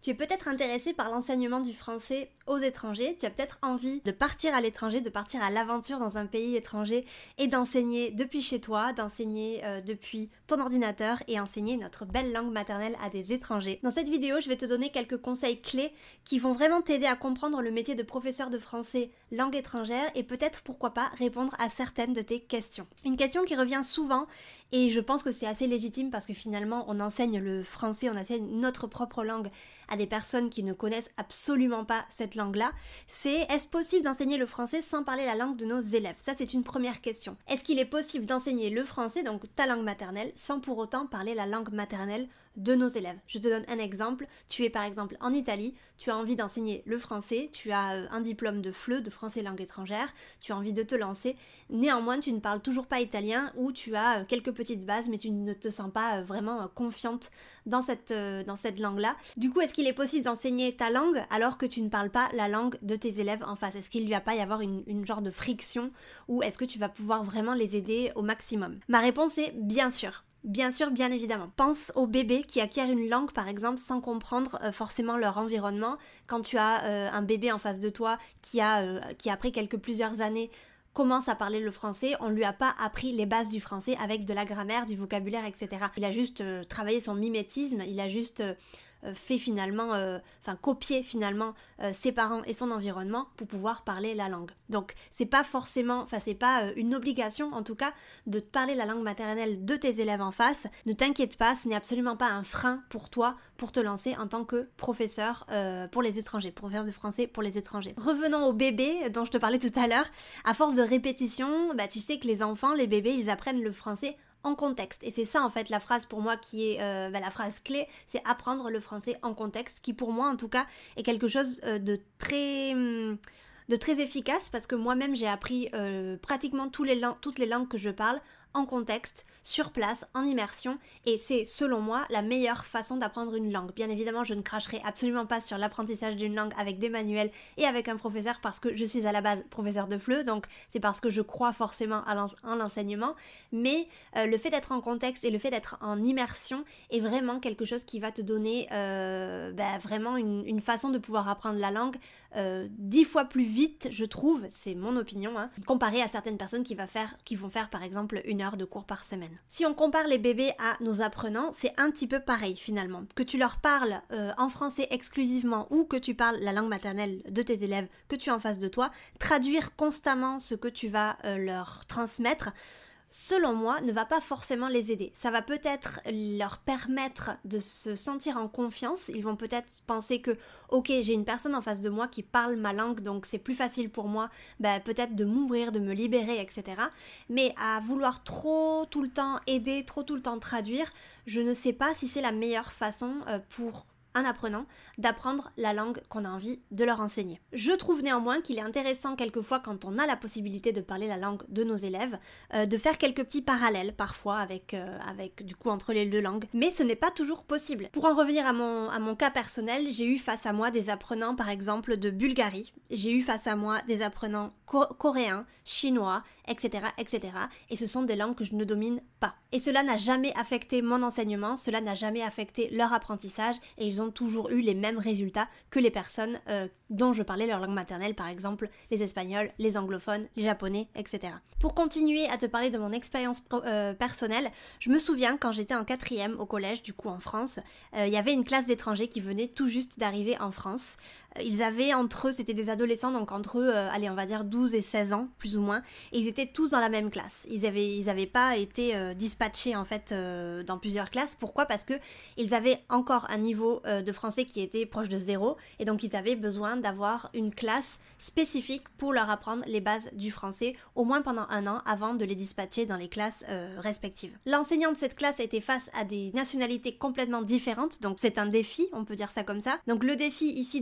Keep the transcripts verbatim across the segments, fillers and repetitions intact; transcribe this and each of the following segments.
Tu es peut-être intéressé par l'enseignement du français aux étrangers, tu as peut-être envie de partir à l'étranger, de partir à l'aventure dans un pays étranger et d'enseigner depuis chez toi, d'enseigner euh, depuis ton ordinateur et enseigner notre belle langue maternelle à des étrangers. Dans cette vidéo, je vais te donner quelques conseils clés qui vont vraiment t'aider à comprendre le métier de professeur de français langue étrangère et peut-être, pourquoi pas, répondre à certaines de tes questions. Une question qui revient souvent et je pense que c'est assez légitime parce que finalement on enseigne le français, on enseigne notre propre langue à des personnes qui ne connaissent absolument pas cette langue-là, c'est est-ce possible d'enseigner le français sans parler la langue de nos élèves? Ça, c'est une première question. Est-ce qu'il est possible d'enseigner le français, donc ta langue maternelle, sans pour autant parler la langue maternelle de nos élèves? Je te donne un exemple. Tu es par exemple en Italie, tu as envie d'enseigner le français, tu as un diplôme de F L E, de français langue étrangère, tu as envie de te lancer, néanmoins tu ne parles toujours pas italien ou tu as quelques petites bases mais tu ne te sens pas vraiment confiante dans cette, dans cette langue-là. Du coup, est-ce qu'il est possible d'enseigner ta langue alors que tu ne parles pas la langue de tes élèves en face? Est-ce qu'il ne va pas y avoir une, une genre de friction ou est-ce que tu vas pouvoir vraiment les aider au maximum? Ma réponse est bien sûr. Bien sûr, bien évidemment. Pense aux bébés qui acquièrent une langue, par exemple, sans comprendre euh, forcément leur environnement. Quand tu as euh, un bébé en face de toi qui a, euh, qui après quelques plusieurs années commence à parler le français, on lui a pas appris les bases du français avec de la grammaire, du vocabulaire, et cetera. Il a juste euh, travaillé son mimétisme, il a juste euh, fait finalement, euh, enfin copier finalement euh, ses parents et son environnement pour pouvoir parler la langue. Donc c'est pas forcément, enfin c'est pas euh, une obligation en tout cas de parler la langue maternelle de tes élèves en face. Ne t'inquiète pas, ce n'est absolument pas un frein pour toi pour te lancer en tant que professeur euh, pour les étrangers, professeur de français pour les étrangers. Revenons au bébé dont je te parlais tout à l'heure. À force de répétition, bah tu sais que les enfants, les bébés, ils apprennent le français en contexte. Et c'est ça en fait la phrase pour moi qui est euh, bah, la phrase clé, c'est apprendre le français en contexte, qui pour moi en tout cas est quelque chose euh, de très... Hum, de très efficace parce que moi-même j'ai appris euh, pratiquement tous les lang- toutes les langues que je parle en contexte, sur place, en immersion, et c'est selon moi la meilleure façon d'apprendre une langue. Bien évidemment, je ne cracherai absolument pas sur l'apprentissage d'une langue avec des manuels et avec un professeur parce que je suis à la base professeur de F L E, donc c'est parce que je crois forcément à l'en- en l'enseignement, mais euh, le fait d'être en contexte et le fait d'être en immersion est vraiment quelque chose qui va te donner euh, bah, vraiment une, une façon de pouvoir apprendre la langue euh, dix fois plus vite, je trouve, c'est mon opinion, hein, comparé à certaines personnes qui, va faire, qui vont faire par exemple une heure de cours par semaine. Si on compare les bébés à nos apprenants, c'est un petit peu pareil finalement. Que tu leur parles euh, en français exclusivement ou que tu parles la langue maternelle de tes élèves que tu as en face de toi, traduire constamment ce que tu vas euh, leur transmettre, selon moi, ne va pas forcément les aider. Ça va peut-être leur permettre de se sentir en confiance. Ils vont peut-être penser que, ok, j'ai une personne en face de moi qui parle ma langue, donc c'est plus facile pour moi, bah, peut-être de m'ouvrir, de me libérer, et cetera. Mais à vouloir trop tout le temps aider, trop tout le temps traduire, je ne sais pas si c'est la meilleure façon euh, pour un apprenant d'apprendre la langue qu'on a envie de leur enseigner. Je trouve néanmoins qu'il est intéressant quelquefois quand on a la possibilité de parler la langue de nos élèves, euh, de faire quelques petits parallèles parfois avec, euh, avec du coup entre les deux langues, mais ce n'est pas toujours possible. Pour en revenir à mon, à mon cas personnel, j'ai eu face à moi des apprenants par exemple de Bulgarie, j'ai eu face à moi des apprenants co- coréens, chinois, et cetera, et cetera. Et ce sont des langues que je ne domine pas. Et cela n'a jamais affecté mon enseignement, cela n'a jamais affecté leur apprentissage et ils ont toujours eu les mêmes résultats que les personnes euh, dont je parlais leur langue maternelle, par exemple les Espagnols, les anglophones, les Japonais, et cetera. Pour continuer à te parler de mon expérience euh, personnelle, je me souviens quand j'étais en quatrième au collège, du coup en France, euh, il y avait une classe d'étrangers qui venait tout juste d'arriver en France. Euh, ils avaient entre eux, c'était des adolescents, donc entre eux, euh, allez on va dire douze et seize ans, plus ou moins, et ils étaient tous dans la même classe. Ils avaient, ils avaient pas été euh, dispatchés en fait euh, dans plusieurs classes. Pourquoi ? Parce que ils avaient encore un niveau euh, de français qui était proche de zéro, et donc ils avaient besoin d'avoir une classe spécifique pour leur apprendre les bases du français, au moins pendant un an avant de les dispatcher dans les classes euh, respectives. L'enseignant de cette classe a été face à des nationalités complètement différentes, donc c'est un défi, on peut dire ça comme ça. Donc le défi ici de l'enseignant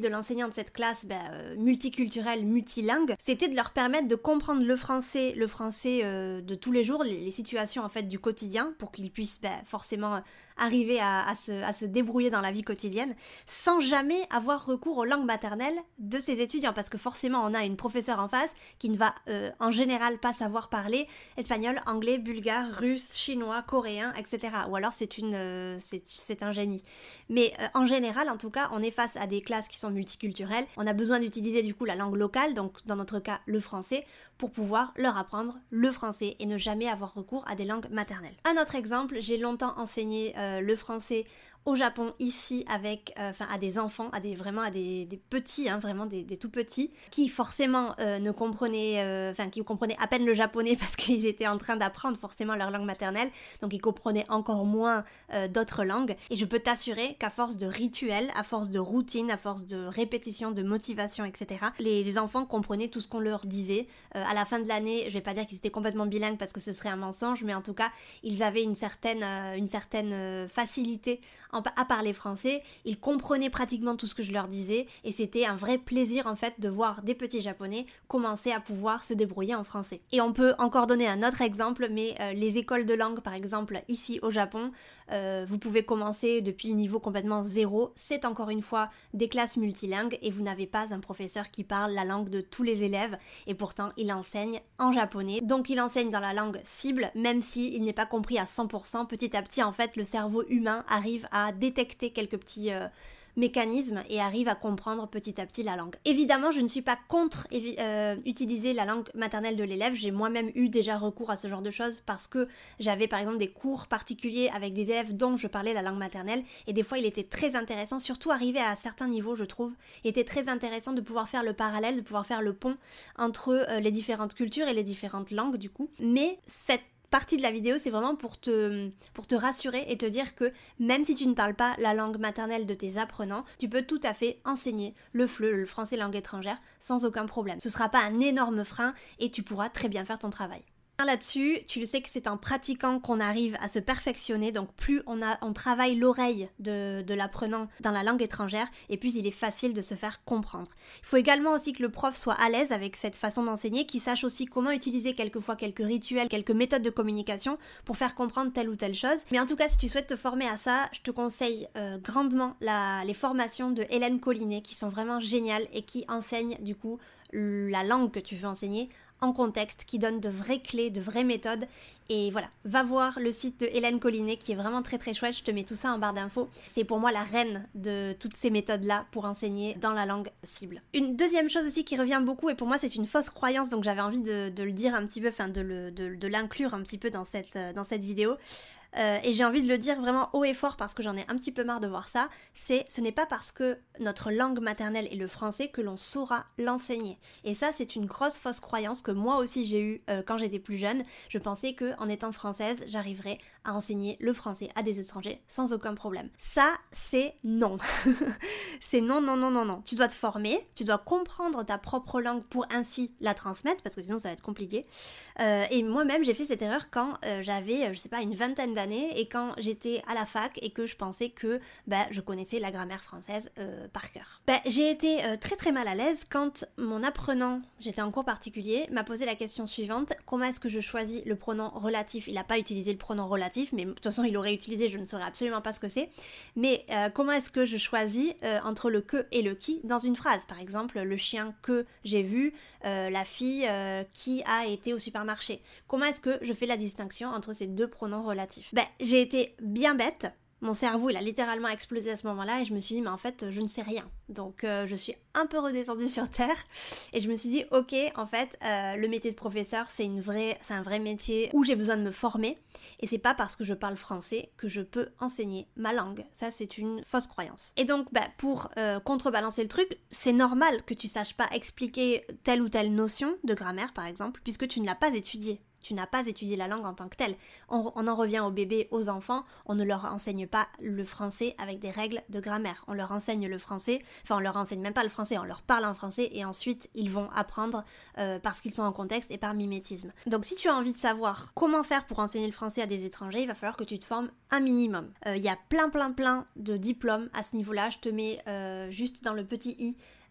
enseignant de cette classe ben, euh, multiculturelle, multilingue, c'était de leur permettre de comprendre le français, le français euh, de tous les jours, les, les situations en fait du quotidien, pour qu'ils puissent ben, forcément arriver à, à, se, à se débrouiller dans la vie quotidienne, sans jamais avoir recours aux langues maternelles de ses étudiants, parce que forcément on a une professeure en face qui ne va euh, en général pas savoir parler espagnol, anglais, bulgare, russe, chinois, coréen, et cetera. Ou alors c'est une, euh, c'est, c'est un génie. Mais euh, en général, en tout cas, on est face à des classes qui sont multiculturelles. On a besoin d'utiliser du coup la langue locale, donc dans notre cas le français, pour pouvoir leur apprendre le français et ne jamais avoir recours à des langues maternelles. Un autre exemple, j'ai longtemps enseigné euh, le français au Japon, ici, avec, euh, enfin, à des enfants, à des, vraiment à des, des petits, hein, vraiment des, des tout petits, qui forcément euh, ne comprenaient, enfin, euh, qui comprenaient à peine le japonais parce qu'ils étaient en train d'apprendre forcément leur langue maternelle, donc ils comprenaient encore moins euh, d'autres langues. Et je peux t'assurer qu'à force de rituels, à force de routine, à force de répétition, de motivation, et cetera, les, les enfants comprenaient tout ce qu'on leur disait. Euh, à la fin de l'année, je vais pas dire qu'ils étaient complètement bilingues parce que ce serait un mensonge, mais en tout cas, ils avaient une certaine, euh, une certaine euh, facilité à parler français, ils comprenaient pratiquement tout ce que je leur disais et c'était un vrai plaisir en fait de voir des petits japonais commencer à pouvoir se débrouiller en français. Et on peut encore donner un autre exemple, mais euh, les écoles de langue par exemple ici au Japon, euh, vous pouvez commencer depuis niveau complètement zéro, c'est encore une fois des classes multilingues et vous n'avez pas un professeur qui parle la langue de tous les élèves et pourtant il enseigne en japonais, donc il enseigne dans la langue cible, même si il n'est pas compris à cent pour cent, petit à petit en fait le cerveau humain arrive à détecter quelques petits euh, mécanismes et arrive à comprendre petit à petit la langue. Évidemment, je ne suis pas contre évi- euh, utiliser la langue maternelle de l'élève, j'ai moi-même eu déjà recours à ce genre de choses parce que j'avais par exemple des cours particuliers avec des élèves dont je parlais la langue maternelle et des fois il était très intéressant, surtout arrivé à certains niveaux je trouve, il était très intéressant de pouvoir faire le parallèle, de pouvoir faire le pont entre euh, les différentes cultures et les différentes langues du coup, mais cette partie de la vidéo, c'est vraiment pour te, pour te rassurer et te dire que même si tu ne parles pas la langue maternelle de tes apprenants, tu peux tout à fait enseigner le F L E, le français langue étrangère, sans aucun problème. Ce ne sera pas un énorme frein et tu pourras très bien faire ton travail. Là-dessus, tu le sais que c'est en pratiquant qu'on arrive à se perfectionner, donc plus on, a, on travaille l'oreille de, de l'apprenant dans la langue étrangère, et plus il est facile de se faire comprendre. Il faut également aussi que le prof soit à l'aise avec cette façon d'enseigner, qu'il sache aussi comment utiliser quelquefois quelques rituels, quelques méthodes de communication pour faire comprendre telle ou telle chose. Mais en tout cas, si tu souhaites te former à ça, je te conseille euh, grandement la, les formations de Hélène Collinet, qui sont vraiment géniales et qui enseignent du coup la langue que tu veux enseigner en contexte, qui donne de vraies clés, de vraies méthodes. Et voilà, va voir le site de Hélène Collinet qui est vraiment très très chouette, je te mets tout ça en barre d'infos. C'est pour moi la reine de toutes ces méthodes-là pour enseigner dans la langue cible. Une deuxième chose aussi qui revient beaucoup, et pour moi c'est une fausse croyance, donc j'avais envie de, de le dire un petit peu, enfin de, le, de, de l'inclure un petit peu dans cette, dans cette vidéo. Euh, et j'ai envie de le dire vraiment haut et fort parce que j'en ai un petit peu marre de voir ça, c'est ce n'est pas parce que notre langue maternelle est le français que l'on saura l'enseigner. Et ça, c'est une grosse fausse croyance que moi aussi j'ai eue euh, quand j'étais plus jeune. Je pensais que en étant française, j'arriverais à enseigner le français à des étrangers sans aucun problème. Ça, c'est non. C'est non, non, non, non, non. Tu dois te former, tu dois comprendre ta propre langue pour ainsi la transmettre, parce que sinon ça va être compliqué. Euh, et moi-même, j'ai fait cette erreur quand euh, j'avais, je sais pas, une vingtaine d'années, et quand j'étais à la fac et que je pensais que bah, je connaissais la grammaire française euh, par cœur. Bah, j'ai été euh, très très mal à l'aise quand mon apprenant, j'étais en cours particulier, m'a posé la question suivante: comment est-ce que je choisis le pronom relatif? Il n'a pas utilisé le pronom relatif, mais de toute façon il aurait utilisé, je ne saurais absolument pas ce que c'est. Mais euh, comment est-ce que je choisis euh, entre le que et le qui dans une phrase? Par exemple, le chien que j'ai vu, euh, la fille euh, qui a été au supermarché. Comment est-ce que je fais la distinction entre ces deux pronoms relatifs? Ben, j'ai été bien bête, mon cerveau il a littéralement explosé à ce moment-là et je me suis dit mais en fait je ne sais rien. Donc euh, je suis un peu redescendue sur terre et je me suis dit ok en fait euh, le métier de professeur c'est une vraie, c'est un vrai métier où j'ai besoin de me former et c'est pas parce que je parle français que je peux enseigner ma langue. Ça c'est une fausse croyance. Et donc ben, pour euh, contrebalancer le truc, c'est normal que tu saches pas expliquer telle ou telle notion de grammaire par exemple puisque tu ne l'as pas étudiée. Tu n'as pas étudié la langue en tant que telle. On, on en revient aux bébés, aux enfants, on ne leur enseigne pas le français avec des règles de grammaire. On leur enseigne le français, enfin on leur enseigne même pas le français, on leur parle en français et ensuite ils vont apprendre euh, parce qu'ils sont en contexte et par mimétisme. Donc si tu as envie de savoir comment faire pour enseigner le français à des étrangers, il va falloir que tu te formes un minimum. Il euh, y a plein plein plein de diplômes à ce niveau-là, je te mets euh, juste dans le petit i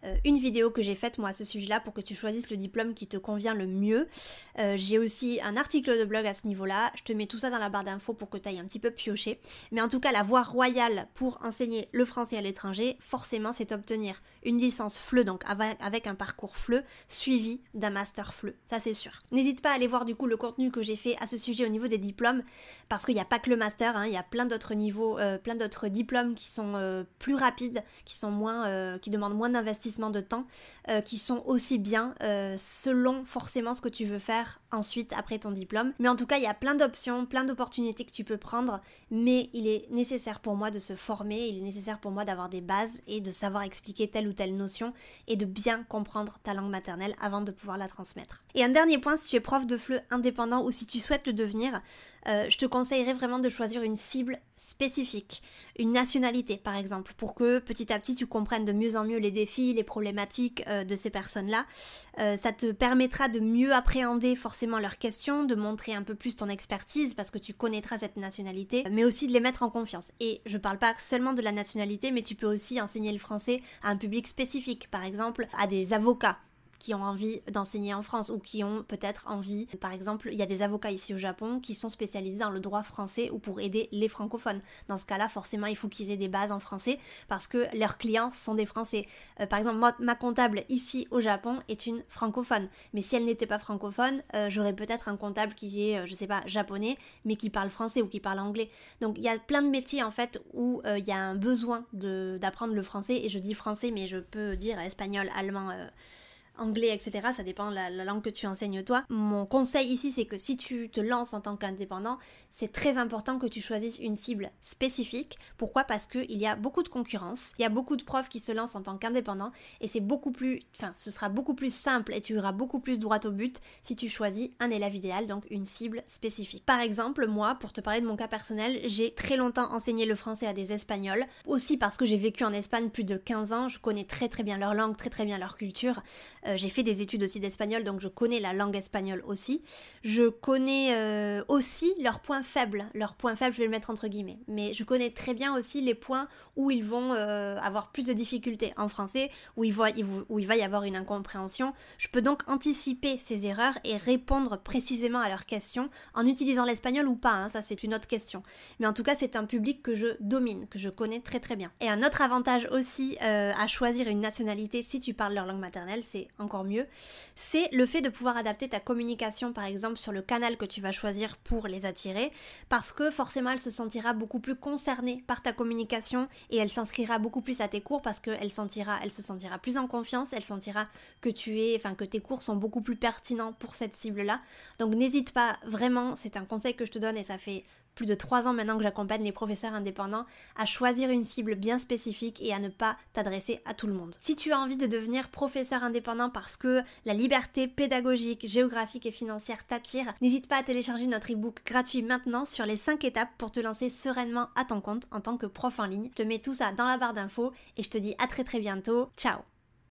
euh, une vidéo que j'ai faite moi à ce sujet-là pour que tu choisisses le diplôme qui te convient le mieux. Euh, j'ai aussi un article de blog à ce niveau-là, je te mets tout ça dans la barre d'infos pour que tu ailles un petit peu piocher. Mais en tout cas, la voie royale pour enseigner le français à l'étranger, forcément, c'est obtenir une licence F L E, donc avec, avec un parcours F L E, suivi d'un master F L E, ça c'est sûr. N'hésite pas à aller voir du coup le contenu que j'ai fait à ce sujet au niveau des diplômes, parce qu'il n'y a pas que le master, hein, il y a plein d'autres niveaux, euh, plein d'autres diplômes qui sont euh, plus rapides, qui sont moins, euh, qui demandent moins d'investissement de temps, euh, qui sont aussi bien euh, selon forcément ce que tu veux faire ensuite après ton diplôme. Mais en tout cas, il y a plein d'options, plein d'opportunités que tu peux prendre, mais il est nécessaire pour moi de se former, il est nécessaire pour moi d'avoir des bases et de savoir expliquer telle ou telle notion et de bien comprendre ta langue maternelle avant de pouvoir la transmettre. Et un dernier point, si tu es prof de F L E indépendant ou si tu souhaites le devenir, euh, je te conseillerais vraiment de choisir une cible spécifique, une nationalité par exemple, pour que petit à petit tu comprennes de mieux en mieux les défis, les problématiques euh, de ces personnes-là. Euh, ça te permettra de mieux appréhender forcément leurs questions, de montrer un peu plus ton expertise parce que tu connaîtras cette nationalité, mais aussi de les mettre en confiance. Et je parle pas seulement de la nationalité, mais tu peux aussi enseigner le français à un public spécifique, par exemple à des avocats qui ont envie d'enseigner en France ou qui ont peut-être envie, par exemple, il y a des avocats ici au Japon qui sont spécialisés dans le droit français ou pour aider les francophones. Dans ce cas-là, forcément, il faut qu'ils aient des bases en français parce que leurs clients sont des Français. Euh, par exemple, moi, ma comptable ici au Japon est une francophone, mais si elle n'était pas francophone, euh, j'aurais peut-être un comptable qui est, euh, je sais pas, japonais, mais qui parle français ou qui parle anglais. Donc, il y a plein de métiers, en fait, où euh, il y a un besoin de, d'apprendre le français, et je dis français, mais je peux dire espagnol, allemand, euh, anglais, et cetera. Ça dépend de la, la langue que tu enseignes toi. Mon conseil ici, c'est que si tu te lances en tant qu'indépendant, c'est très important que tu choisisses une cible spécifique. Pourquoi ? Parce qu'il y a beaucoup de concurrence, il y a beaucoup de profs qui se lancent en tant qu'indépendant et c'est beaucoup plus, enfin, ce sera beaucoup plus simple et tu auras beaucoup plus droit au but si tu choisis un élève idéal, donc une cible spécifique. Par exemple, moi, pour te parler de mon cas personnel, j'ai très longtemps enseigné le français à des Espagnols, aussi parce que j'ai vécu en Espagne plus de quinze ans, je connais très très bien leur langue, très très bien leur culture. Euh, j'ai fait des études aussi d'espagnol, donc je connais la langue espagnole aussi. Je connais euh, aussi leurs points faibles. Leurs points faibles, je vais le mettre entre guillemets. Mais je connais très bien aussi les points où ils vont euh, avoir plus de difficultés en français, où il, va, où il va y avoir une incompréhension. Je peux donc anticiper ces erreurs et répondre précisément à leurs questions en utilisant l'espagnol ou pas, hein, ça c'est une autre question. Mais en tout cas, c'est un public que je domine, que je connais très très bien. Et un autre avantage aussi euh, à choisir une nationalité si tu parles leur langue maternelle, c'est encore mieux, c'est le fait de pouvoir adapter ta communication par exemple sur le canal que tu vas choisir pour les attirer, parce que forcément elle se sentira beaucoup plus concernée par ta communication et elle s'inscrira beaucoup plus à tes cours parce qu'elle sentira, elle se sentira plus en confiance, elle sentira que tu es, enfin que tes cours sont beaucoup plus pertinents pour cette cible-là. Donc n'hésite pas, vraiment, c'est un conseil que je te donne et ça fait plus de trois ans maintenant que j'accompagne les professeurs indépendants à choisir une cible bien spécifique et à ne pas t'adresser à tout le monde. Si tu as envie de devenir professeur indépendant parce que la liberté pédagogique, géographique et financière t'attire, n'hésite pas à télécharger notre e-book gratuit maintenant sur les cinq étapes pour te lancer sereinement à ton compte en tant que prof en ligne. Je te mets tout ça dans la barre d'infos et je te dis à très très bientôt. Ciao!